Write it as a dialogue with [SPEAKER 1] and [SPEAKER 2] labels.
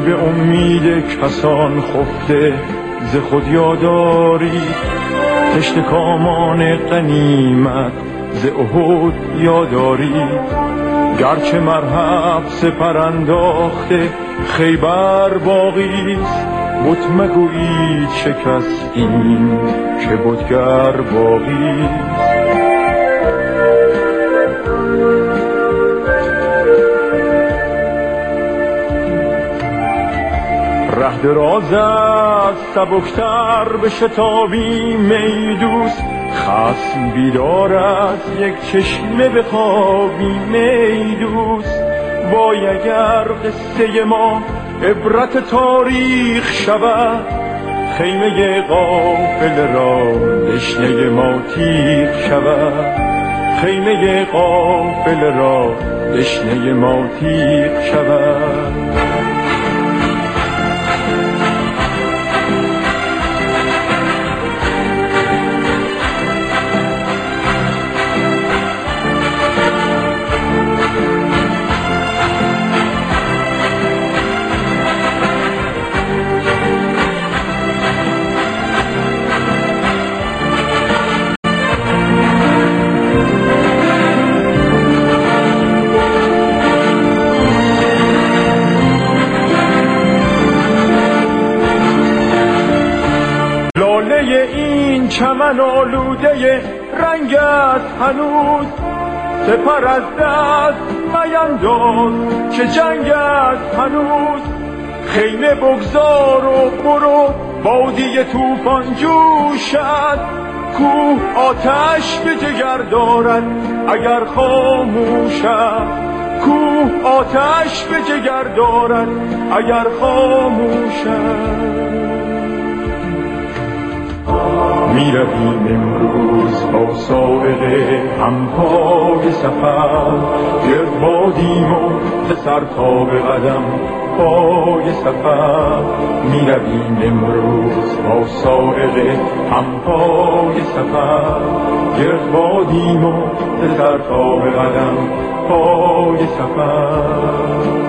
[SPEAKER 1] به امید کسان خفته ز خود یاداری، تشنه کامان غنیمت ز احد یاداری. گرچه مرهب سپر انداخته خیبر باقیست، بت مگویید شکستیم که بتگر باقیست. ره دراز است سبکتر به شتابیم ای دوست، خصم بیدار است یک چشمه بخوابیم ای دوست. وای اگر قصه ما عبرت تاریخ شود، خیمه قافله را دشنه ما تیغ شود. خیمه قافله را دشنه ما تیغ شود. این چمن آلوده رنگ است هنوز، سپر از دست مینداز که جنگ است هنوز. خیمه بگذار و برو بادی توفان جوشد، کوه آتش به جگر دارد اگر خاموشد. کوه آتش به جگر دارد اگر خاموشد. می رویم امروز با سائق همپای سفر، گرد بادیم و ز سر تا به قدم پای سفر. می رویم امروز با سائق همپای سفر، گرد بادیم و ز سر تا به قدم پای سفر.